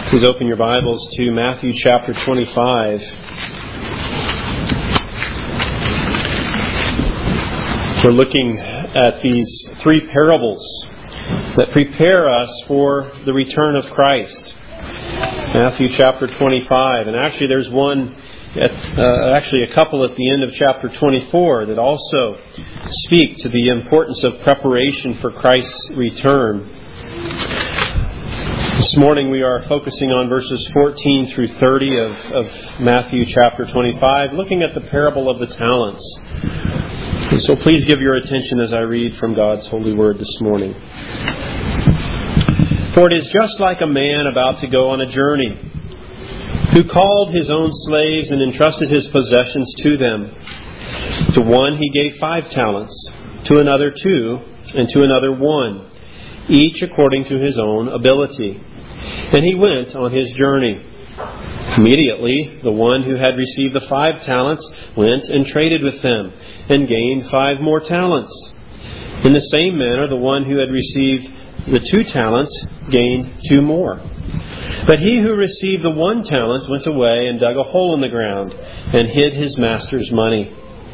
Please open your Bibles to Matthew chapter 25. We're looking at these three parables that prepare us for the return of Christ. Matthew chapter 25. And actually there's one, a couple at the end of chapter 24 that also speak to the importance of preparation for Christ's return. This morning we are focusing on verses 14 through 30 of Matthew chapter 25, looking at the parable of the talents. And so please give your attention as I read from God's holy word this morning. For it is just like a man about to go on a journey, who called his own slaves and entrusted his possessions to them. To one he gave 5 talents, to another 2, and to another 1, each according to his own ability. And he went on his journey. Immediately, the one who had received the 5 talents went and traded with them, and gained 5 more talents. In the same manner, the one who had received the 2 talents gained 2 more. But he who received the 1 talent went away and dug a hole in the ground, and hid his master's money.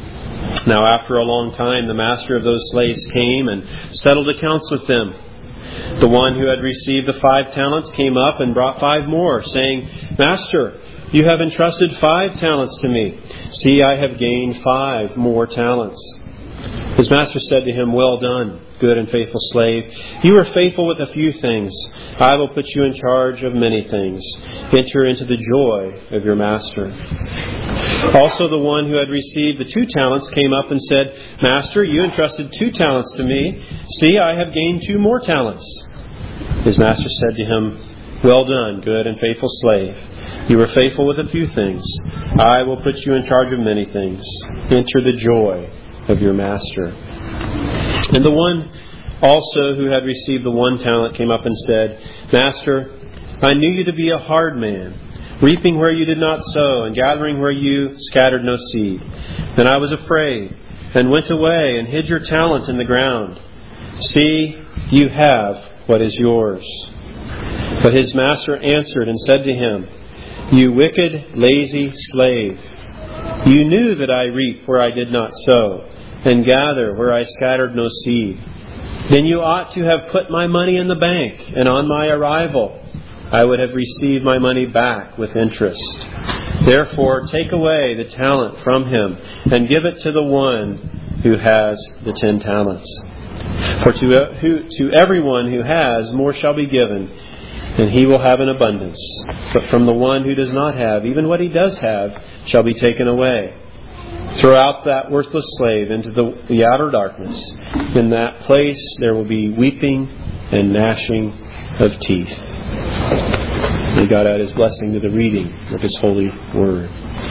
Now after a long time, the master of those slaves came and settled accounts with them. The one who had received the 5 talents came up and brought 5 more, saying, Master, you have entrusted 5 talents to me. See, I have gained 5 more talents. His master said to him, Well done, good and faithful slave. You were faithful with a few things. I will put you in charge of many things. Enter into the joy of your master. Also the one who had received the 2 talents came up and said, Master, you entrusted 2 talents to me. See, I have gained 2 more talents. His master said to him, Well done, good and faithful slave. You were faithful with a few things. I will put you in charge of many things. Enter the joy of your master. And the one also who had received the 1 talent came up and said, Master, I knew you to be a hard man, reaping where you did not sow, and gathering where you scattered no seed. Then I was afraid, and went away, and hid your talent in the ground. See, you have what is yours. But his master answered and said to him, You wicked, lazy slave, you knew that I reap where I did not sow, and gather where I scattered no seed. Then you ought to have put my money in the bank, and on my arrival I would have received my money back with interest. Therefore take away the talent from him, and give it to the one who has the 10 talents. For to everyone who has, more shall be given, and he will have an abundance. But from the one who does not have, even what he does have shall be taken away. Throw out that worthless slave into the outer darkness. In that place there will be weeping and gnashing of teeth. May God add His blessing to the reading of His holy word.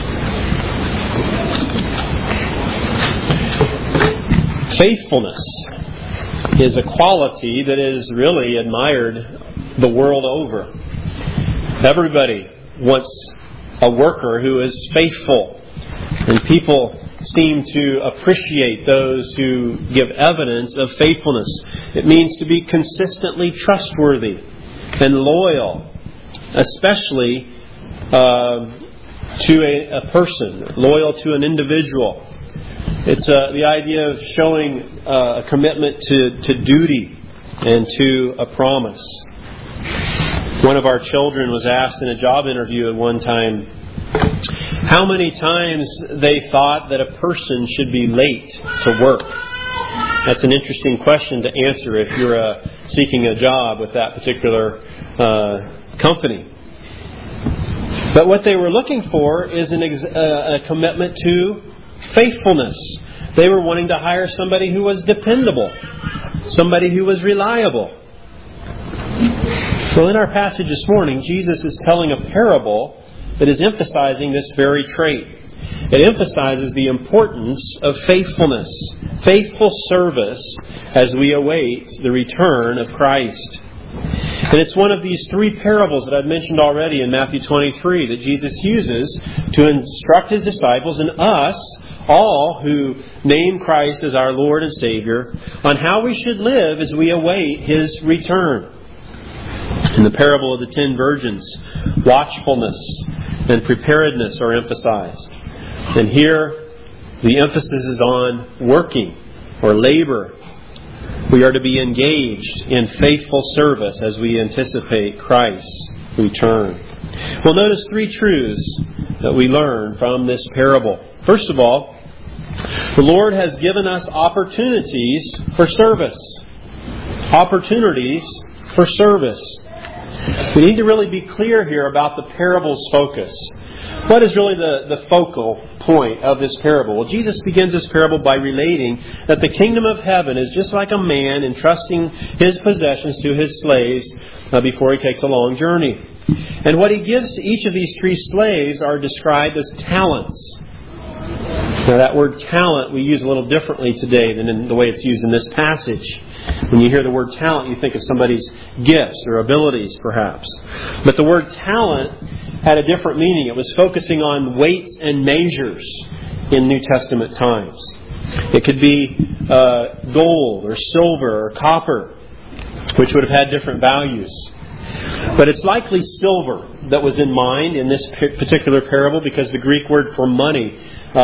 Faithfulness is a quality that is really admired the world over. Everybody wants a worker who is faithful. And people seem to appreciate those who give evidence of faithfulness. It means to be consistently trustworthy and loyal, especially to a person, loyal to an individual. It's the idea of showing a commitment to duty and to a promise. One of our children was asked in a job interview at one time how many times they thought that a person should be late to work. That's an interesting question to answer if you're seeking a job with that particular company. But what they were looking for is a commitment to faithfulness. They were wanting to hire somebody who was dependable, somebody who was reliable. Well, in our passage this morning, Jesus is telling a parable that is emphasizing this very trait. It emphasizes the importance of faithfulness, faithful service as we await the return of Christ. And it's one of these 3 parables that I've mentioned already in Matthew 23 that Jesus uses to instruct His disciples and us, all who name Christ as our Lord and Savior, on how we should live as we await His return. In the parable of the 10 virgins, watchfulness and preparedness are emphasized. And here, the emphasis is on working or labor. We are to be engaged in faithful service as we anticipate Christ's return. Well, notice 3 truths that we learn from this parable. First of all, the Lord has given us opportunities for service. Opportunities for service. We need to really be clear here about the parable's focus. What is really the focal point of this parable? Well, Jesus begins this parable by relating that the kingdom of heaven is just like a man entrusting his possessions to his slaves before he takes a long journey. And what he gives to each of these 3 slaves are described as talents. Now, that word talent we use a little differently today than in the way it's used in this passage. When you hear the word talent, you think of somebody's gifts or abilities, perhaps. But the word talent had a different meaning. It was focusing on weights and measures in New Testament times. It could be gold or silver or copper, which would have had different values. But it's likely silver that was in mind in this particular parable, because the Greek word for money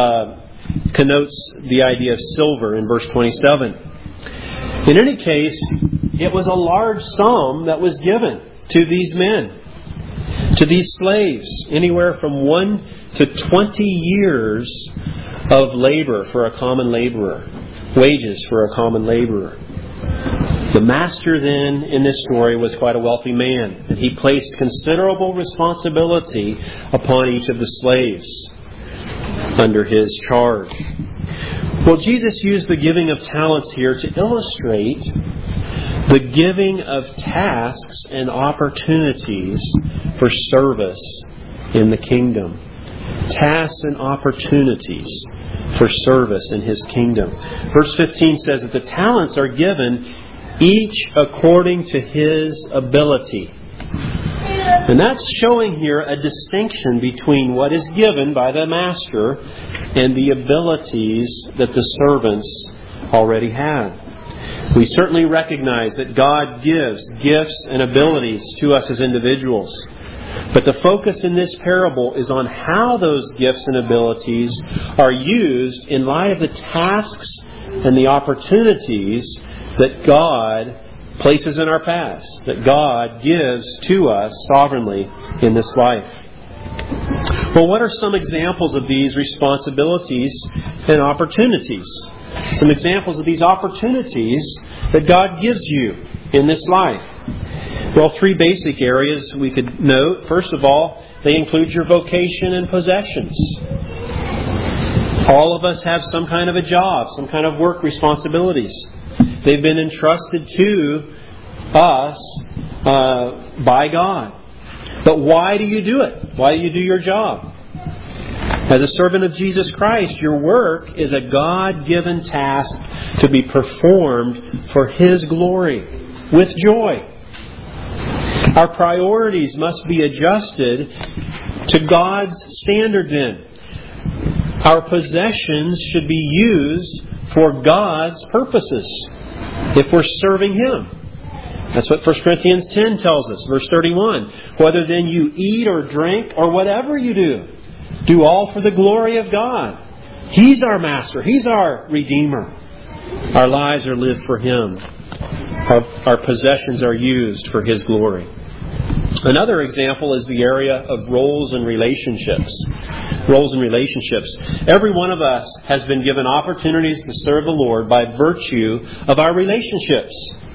connotes the idea of silver in verse 27. In any case, it was a large sum that was given to these men, to these slaves, anywhere from 1 to 20 years of labor for a common laborer, wages for a common laborer. The master then in this story was quite a wealthy man, and he placed considerable responsibility upon each of the slaves under his charge. Well, Jesus used the giving of talents here to illustrate the giving of tasks and opportunities for service in the kingdom. Tasks and opportunities for service in His kingdom. Verse 15 says that the talents are given each according to his ability. And that's showing here a distinction between what is given by the master and the abilities that the servants already have. We certainly recognize that God gives gifts and abilities to us as individuals. But the focus in this parable is on how those gifts and abilities are used in light of the tasks and the opportunities that God places in our paths, that God gives to us sovereignly in this life. Well, what are some examples of these responsibilities and opportunities? Some examples of these opportunities that God gives you in this life. Well, 3 basic areas we could note. First of all, they include your vocation and possessions. All of us have some kind of a job, some kind of work responsibilities. They've been entrusted to us by God. But why do you do it? Why do you do your job? As a servant of Jesus Christ, your work is a God-given task to be performed for His glory with joy. Our priorities must be adjusted to God's standard then. Our possessions should be used for God's purposes if we're serving Him. That's what 1 Corinthians 10 tells us, verse 31. Whether then you eat or drink or whatever you do all for the glory of God. He's our Master. He's our Redeemer. Our lives are lived for Him. Our possessions are used for His glory. Another example is the area of roles and relationships. Roles and relationships. Every one of us has been given opportunities to serve the Lord by virtue of our relationships.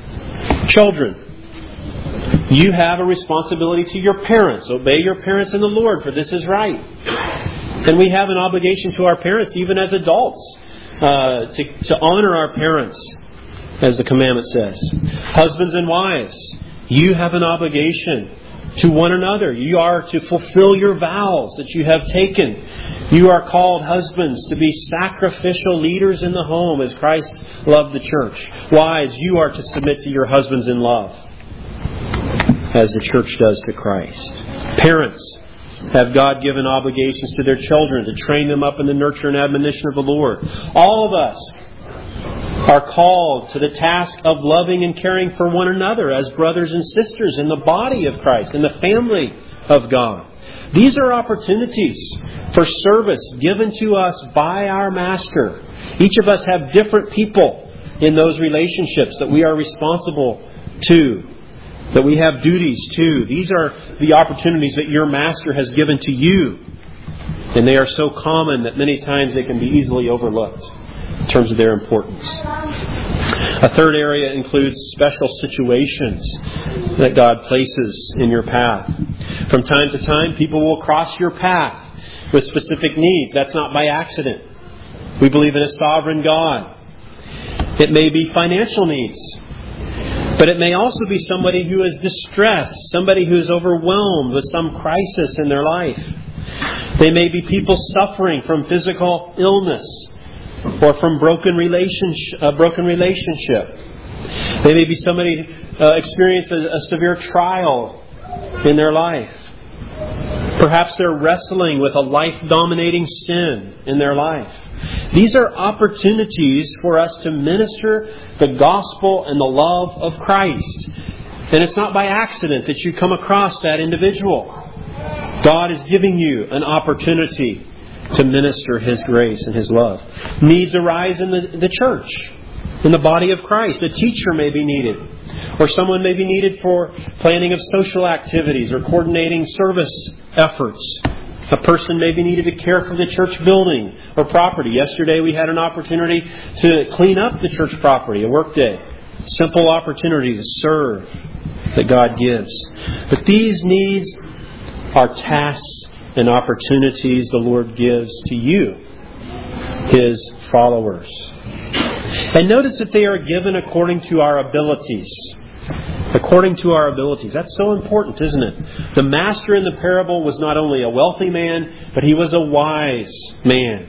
Children, you have a responsibility to your parents. Obey your parents in the Lord, for this is right. And we have an obligation to our parents, even as adults, to honor our parents, as the commandment says. Husbands and wives, you have an obligation to one another. You are to fulfill your vows that you have taken. You are called, husbands, to be sacrificial leaders in the home as Christ loved the church. Wives, you are to submit to your husbands in love as the church does to Christ. Parents have God-given obligations to their children to train them up in the nurture and admonition of the Lord. All of us are called to the task of loving and caring for one another as brothers and sisters in the body of Christ, in the family of God. These are opportunities for service given to us by our Master. Each of us have different people in those relationships that we are responsible to, that we have duties to. These are the opportunities that your Master has given to you. And they are so common that many times they can be easily overlooked in terms of their importance. A third area includes special situations that God places in your path. From time to time, people will cross your path with specific needs. That's not by accident. We believe in a sovereign God. It may be financial needs, but it may also be somebody who is distressed, somebody who is overwhelmed with some crisis in their life. They may be people suffering from physical illness or from broken relationship. They may be somebody experience a severe trial in their life. Perhaps they're wrestling with a life-dominating sin in their life. These are opportunities for us to minister the gospel and the love of Christ. And it's not by accident that you come across that individual. God is giving you an opportunity to minister His grace and His love. Needs arise in the church, in the body of Christ. A teacher may be needed, or someone may be needed for planning of social activities or coordinating service efforts. A person may be needed to care for the church building or property. Yesterday we had an opportunity to clean up the church property, a work day. Simple opportunity to serve that God gives. But these needs are tasks and opportunities the Lord gives to you, His followers. And notice that they are given according to our abilities. According to our abilities. That's so important, isn't it? The master in the parable was not only a wealthy man, but he was a wise man.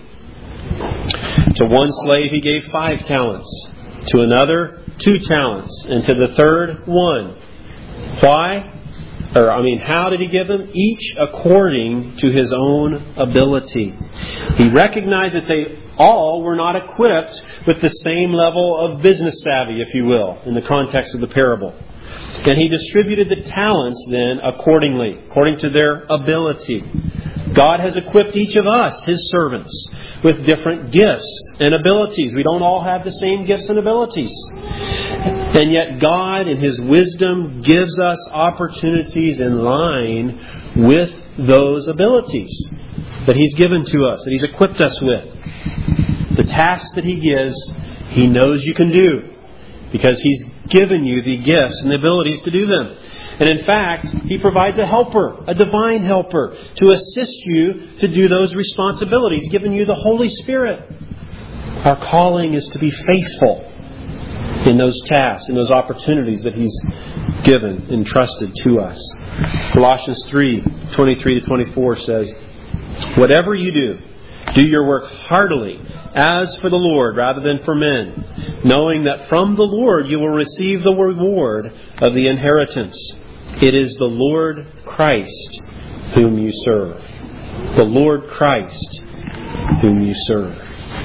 To one slave he gave 5 talents. To another, 2 talents. And to the third, 1. Why? How did he give them? Each according to his own ability. He recognized that they all were not equipped with the same level of business savvy, if you will, in the context of the parable. And He distributed the talents then accordingly, according to their ability. God has equipped each of us, His servants, with different gifts and abilities. We don't all have the same gifts and abilities. And yet God, in His wisdom, gives us opportunities in line with those abilities that He's given to us, that He's equipped us with. The tasks that He gives, He knows you can do, because He's given you the gifts and the abilities to do them. And in fact, He provides a helper, a divine helper, to assist you to do those responsibilities. He's given you the Holy Spirit. Our calling is to be faithful in those tasks, in those opportunities that He's given, entrusted to us. Colossians 3:23-24 says, "Whatever you do, do your work heartily, as for the Lord rather than for men, knowing that from the Lord you will receive the reward of the inheritance. It is the Lord Christ whom you serve." The Lord Christ whom you serve.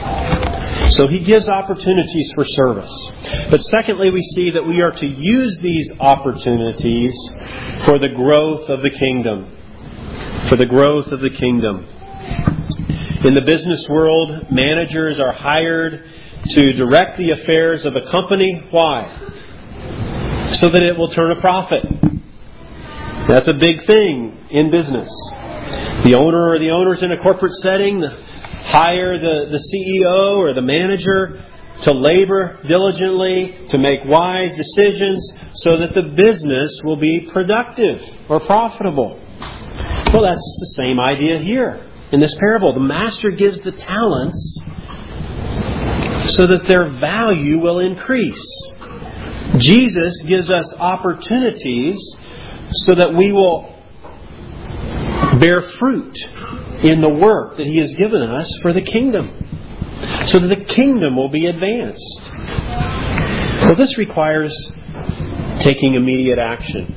So He gives opportunities for service. But secondly, we see that we are to use these opportunities for the growth of the kingdom. For the growth of the kingdom. In the business world, managers are hired to direct the affairs of a company. Why? So that it will turn a profit. That's a big thing in business. The owner or the owners in a corporate setting hire the CEO or the manager to labor diligently, to make wise decisions so that the business will be productive or profitable. Well, that's the same idea here. In this parable, the master gives the talents so that their value will increase. Jesus gives us opportunities so that we will bear fruit in the work that He has given us for the kingdom, so that the kingdom will be advanced. Well, this requires taking immediate action.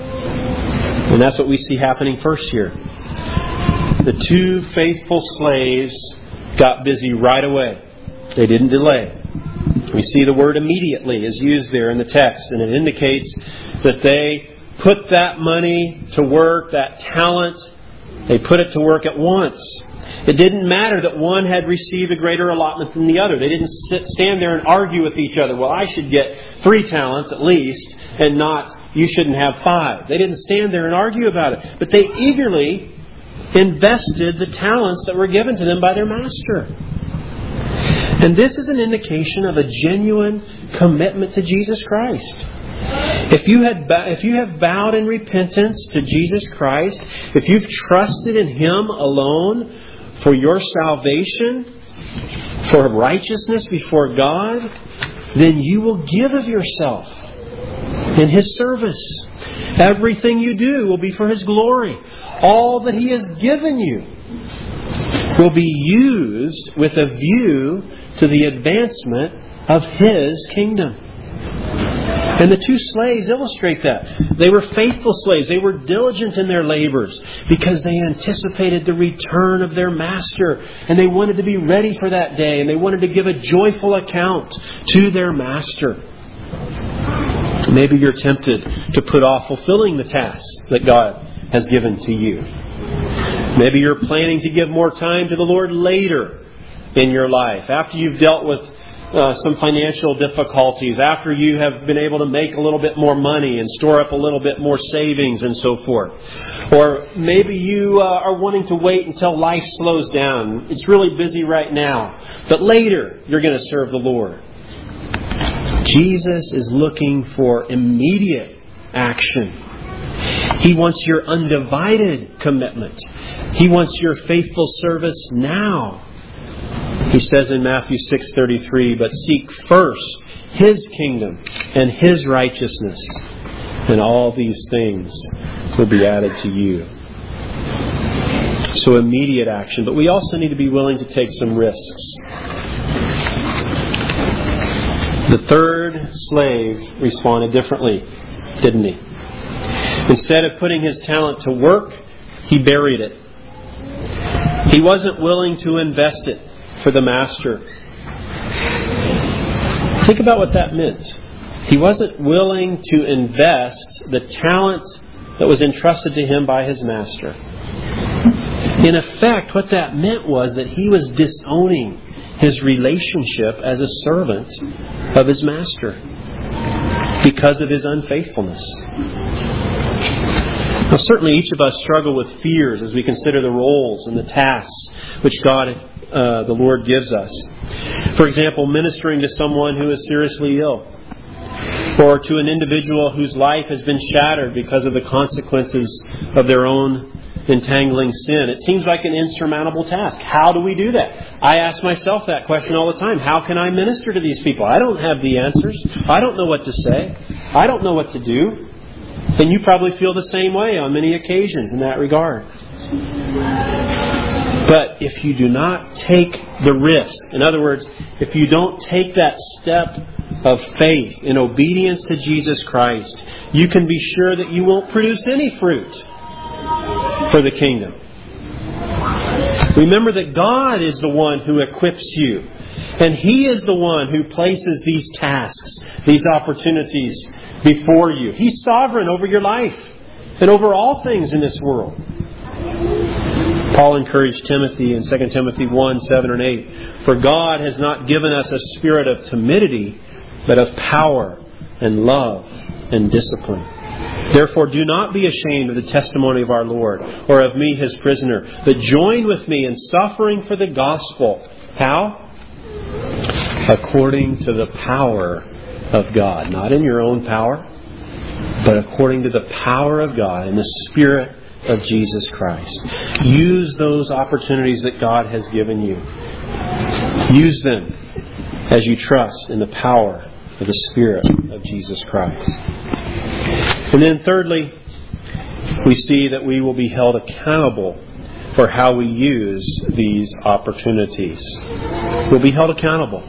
And that's what we see happening first here. The 2 faithful slaves got busy right away. They didn't delay. We see the word immediately is used there in the text, and it indicates that they put that money to work, that talent, they put it to work at once. It didn't matter that one had received a greater allotment than the other. They didn't stand there and argue with each other. Well, I should get 3 talents at least, and not, you shouldn't have 5. They didn't stand there and argue about it. But they eagerly invested the talents that were given to them by their master. And this is an indication of a genuine commitment to Jesus Christ. If you have bowed in repentance to Jesus Christ, if you've trusted in Him alone for your salvation, for righteousness before God, then you will give of yourself in His service. Everything you do will be for His glory. All that He has given you will be used with a view to the advancement of His kingdom. And the 2 slaves illustrate that. They were faithful slaves. They were diligent in their labors because they anticipated the return of their master. And they wanted to be ready for that day. And they wanted to give a joyful account to their master. Maybe you're tempted to put off fulfilling the task that God has given to you. Maybe you're planning to give more time to the Lord later in your life, after you've dealt with some financial difficulties, after you have been able to make a little bit more money and store up a little bit more savings and so forth. Or maybe you are wanting to wait until life slows down. It's really busy right now, but later you're going to serve the Lord. Jesus is looking for immediate action. He wants your undivided commitment. He wants your faithful service now. He says in Matthew 6:33, "But seek first His kingdom and His righteousness, and all these things will be added to you." So immediate action. But we also need to be willing to take some risks. The 3rd slave responded differently, didn't he? Instead of putting his talent to work, he buried it. He wasn't willing to invest it for the master. Think about what that meant. He wasn't willing to invest the talent that was entrusted to him by his master. In effect, what that meant was that he was disowning his relationship as a servant of his master because of his unfaithfulness. Now, certainly each of us struggle with fears as we consider the roles and the tasks which God, the Lord, gives us. For example, ministering to someone who is seriously ill, or to an individual whose life has been shattered because of the consequences of their own entangling sin. It seems like an insurmountable task. How do we do that? I ask myself that question all the time. How can I minister to these people? I don't have the answers. I don't know what to say. I don't know what to do. And you probably feel the same way on many occasions in that regard. But if you do not take the risk, in other words, if you don't take that step of faith in obedience to Jesus Christ, you can be sure that you won't produce any fruit for the kingdom. Remember that God is the one who equips you. And He is the one who places these tasks, these opportunities before you. He's sovereign over your life and over all things in this world. Paul encouraged Timothy in 2 Timothy 1:7 and 8, "For God has not given us a spirit of timidity, but of power and love and discipline. Therefore do not be ashamed of the testimony of our Lord, or of me His prisoner, but join with me in suffering for the gospel." How? According to the power of God. Not in your own power, but according to the power of God in the Spirit of Jesus Christ. Use those opportunities that God has given you. Use them as you trust in the power of the Spirit of Jesus Christ. And then thirdly, we see that we will be held accountable for how we use these opportunities. We'll be held accountable.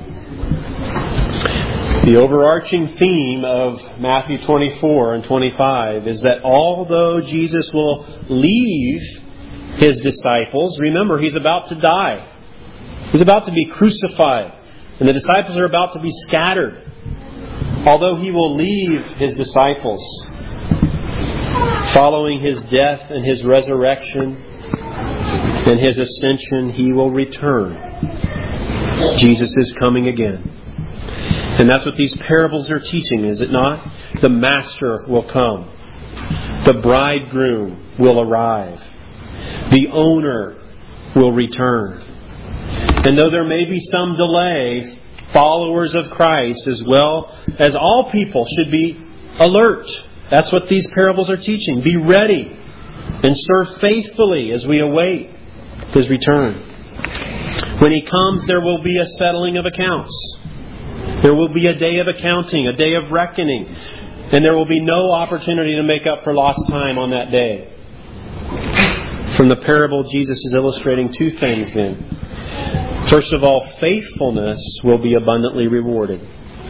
The overarching theme of Matthew 24 and 25 is that although Jesus will leave His disciples, remember, He's about to die. He's about to be crucified And the disciples are about to be scattered. Although He will leave His disciples, following His death and His resurrection and His ascension, He will return. Jesus is coming again. And that's what these parables are teaching, is it not? The Master will come. The bridegroom will arrive. The owner will return. And though there may be some delay, followers of Christ, as well as all people, should be alert. That's what these parables are teaching. Be ready and serve faithfully as we await His return. When He comes, there will be a settling of accounts. There will be a day of accounting, a day of reckoning. And there will be no opportunity to make up for lost time on that day. From the parable, Jesus is illustrating two things then. First of all, faithfulness will be abundantly rewarded.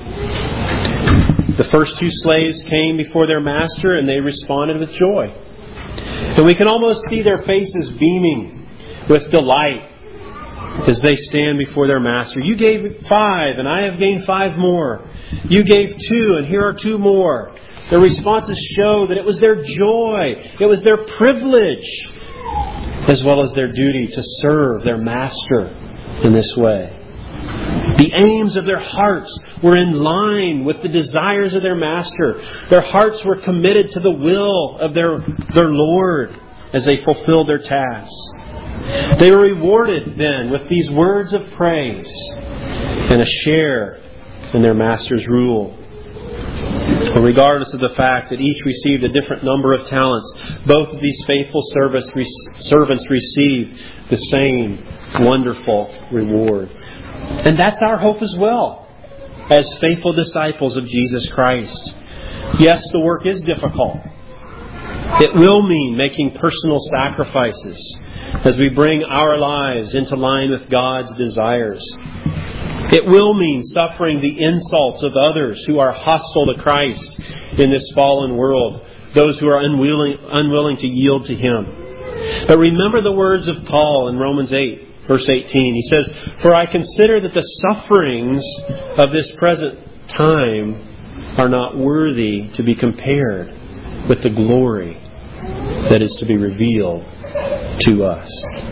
The first two slaves came before their master and they responded with joy. And we can almost see their faces beaming with delight as they stand before their master. You gave 5 and I have gained 5 more. You gave 2 and here are 2 more. Their responses show that it was their joy, it was their privilege, as well as their duty to serve their master in this way. The aims of their hearts were in line with the desires of their master. Their hearts were committed to the will of their Lord as they fulfilled their tasks. They were rewarded then with these words of praise and a share in their master's rule. So regardless of the fact that each received a different number of talents, both of these faithful servants received the same wonderful reward. And that's our hope as well, as faithful disciples of Jesus Christ. Yes, the work is difficult. It will mean making personal sacrifices as we bring our lives into line with God's desires. It will mean suffering the insults of others who are hostile to Christ in this fallen world, those who are unwilling to yield to Him. But remember the words of Paul in Romans 8, verse 18. He says, "For I consider that the sufferings of this present time are not worthy to be compared with the glory that is to be revealed to us."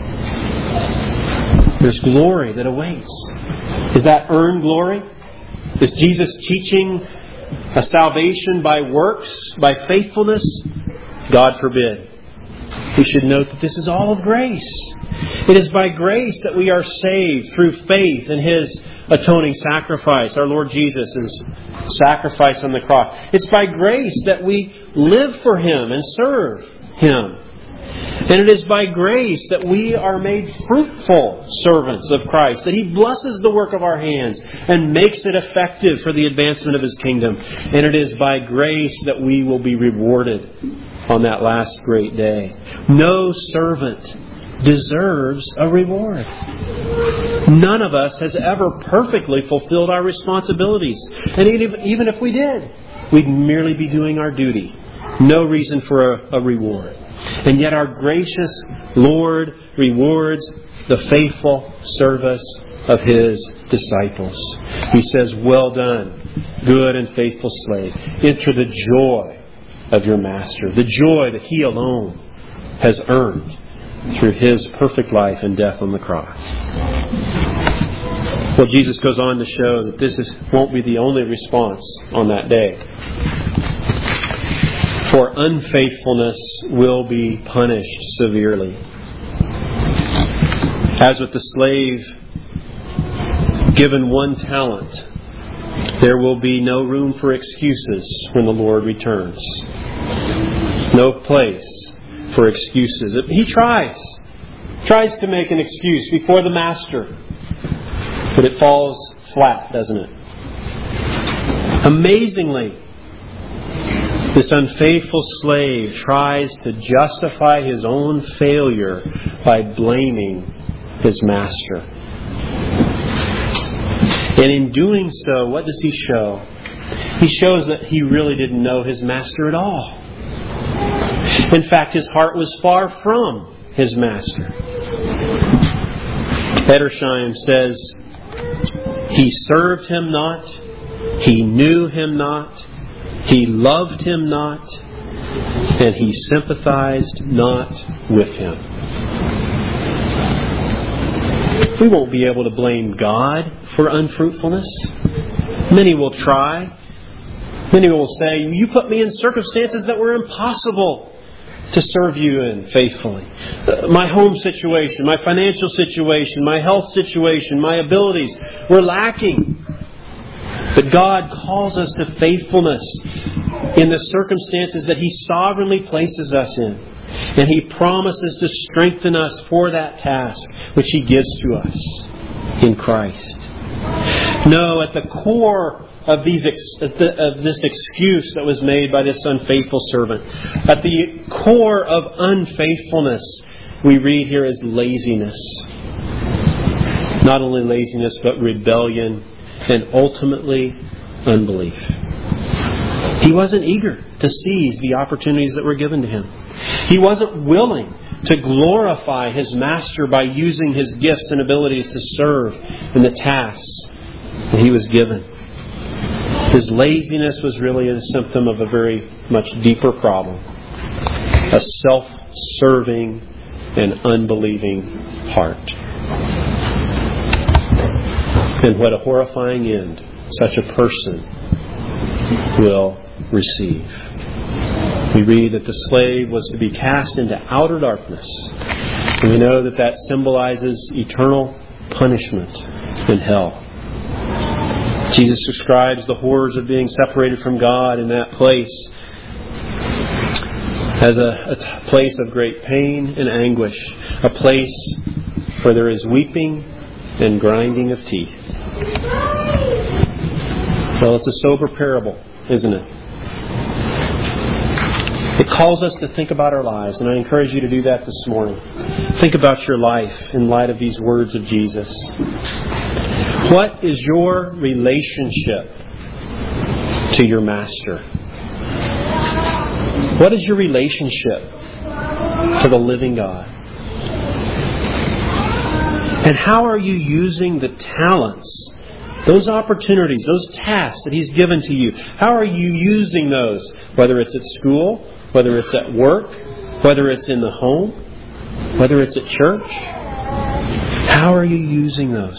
There's glory that awaits. Is that earned glory? Is Jesus teaching a salvation by works, by faithfulness? God forbid. We should note that this is all of grace. It is by grace that we are saved through faith in His atoning sacrifice, our Lord Jesus' sacrifice on the cross. It's by grace that we live for Him and serve Him. And it is by grace that we are made fruitful servants of Christ, that He blesses the work of our hands and makes it effective for the advancement of His kingdom. And it is by grace that we will be rewarded on that last great day. No servant deserves a reward. None of us has ever perfectly fulfilled our responsibilities. And even if we did, we'd merely be doing our duty. No reason for a reward. And yet our gracious Lord rewards the faithful service of His disciples. He says, "Well done, good and faithful slave. Enter the joy of your master." The joy that He alone has earned through His perfect life and death on the cross. Well, Jesus goes on to show that this won't be the only response on that day. For unfaithfulness will be punished severely. As with the slave given 1 talent, there will be no room for excuses when the Lord returns. No place for excuses. He tries to make an excuse before the Master, but it falls flat, doesn't it? Amazingly, this unfaithful slave tries to justify his own failure by blaming his master. And in doing so, what does he show? He shows that he really didn't know his master at all. In fact, his heart was far from his master. Edersheim says, He served Him not. He knew Him not. He loved Him not. And he sympathized not with Him. We won't be able to blame God for unfruitfulness. Many will try. Many will say, you put me in circumstances that were impossible to serve you in faithfully. My home situation, my financial situation, my health situation, my abilities were lacking. But God calls us to faithfulness in the circumstances that He sovereignly places us in. And He promises to strengthen us for that task which He gives to us in Christ. No, at the core of this excuse that was made by this unfaithful servant, at the core of unfaithfulness, we read here is laziness. Not only laziness, but rebellion and ultimately unbelief. He wasn't eager to seize the opportunities that were given to him. He wasn't willing to glorify his master by using his gifts and abilities to serve in the tasks that he was given. His laziness was really a symptom of a very much deeper problem. A self-serving and unbelieving heart. And what a horrifying end such a person will receive. We read that the slave was to be cast into outer darkness. And we know that that symbolizes eternal punishment in hell. Jesus describes the horrors of being separated from God in that place as a place of great pain and anguish. A place where there is weeping and grinding of teeth. Well, it's a sober parable, isn't it? It calls us to think about our lives, and I encourage you to do that this morning. Think about your life in light of these words of Jesus. What is your relationship to your Master? What is your relationship to the living God? And how are you using the talents, those opportunities, those tasks that He's given to you? How are you using those? Whether it's at school, whether it's at work, whether it's in the home, whether it's at church. How are you using those?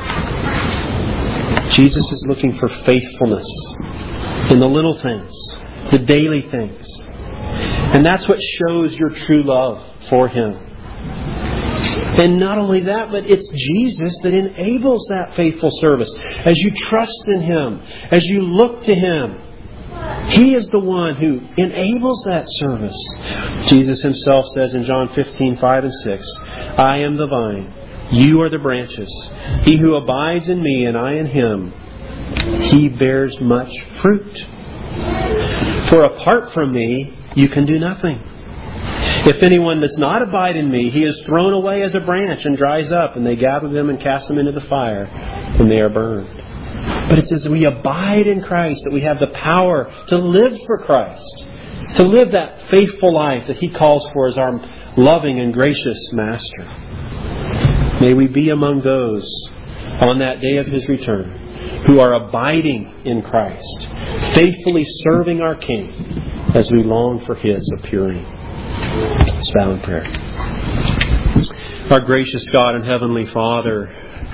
Jesus is looking for faithfulness in the little things, the daily things. And that's what shows your true love for Him. And not only that, but it's Jesus that enables that faithful service. As you trust in Him, as you look to Him, He is the one who enables that service. Jesus Himself says in John 15:5 and 6, I am the vine, you are the branches. He who abides in me and I in him, he bears much fruit. For apart from me, you can do nothing. If anyone does not abide in me, he is thrown away as a branch and dries up, and they gather them and cast them into the fire, and they are burned. But it says we abide in Christ, that we have the power to live for Christ, to live that faithful life that He calls for as our loving and gracious Master. May we be among those on that day of His return who are abiding in Christ, faithfully serving our King as we long for His appearing. Let's bow in prayer. Our gracious God and Heavenly Father,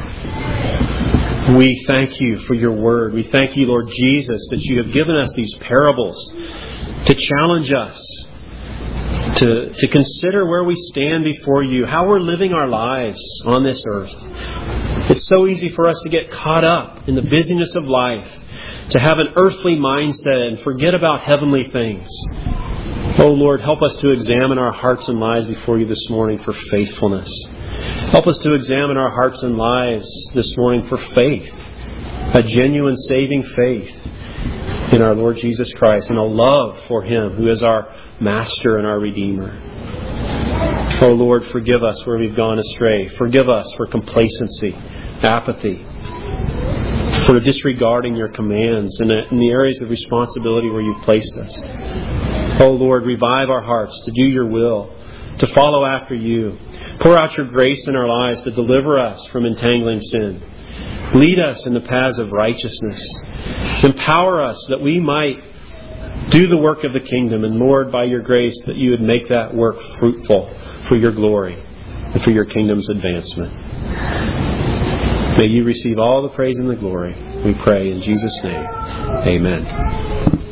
we thank You for Your Word. We thank You, Lord Jesus, that You have given us these parables to challenge us, to consider where we stand before You, how we're living our lives on this earth. It's so easy for us to get caught up in the busyness of life, to have an earthly mindset and forget about heavenly things. Oh Lord, help us to examine our hearts and lives before You this morning for faithfulness. Help us to examine our hearts and lives this morning for faith, a genuine saving faith in our Lord Jesus Christ and a love for Him who is our Master and our Redeemer. Oh Lord, forgive us where we've gone astray. Forgive us for complacency, apathy, for disregarding Your commands in the areas of responsibility where You've placed us. Oh Lord, revive our hearts to do Your will, to follow after You. Pour out Your grace in our lives to deliver us from entangling sin. Lead us in the paths of righteousness. Empower us that we might do the work of the kingdom. And Lord, by your grace, that you would make that work fruitful for your glory and for your kingdom's advancement. May you receive all the praise and the glory. We pray in Jesus' name. Amen.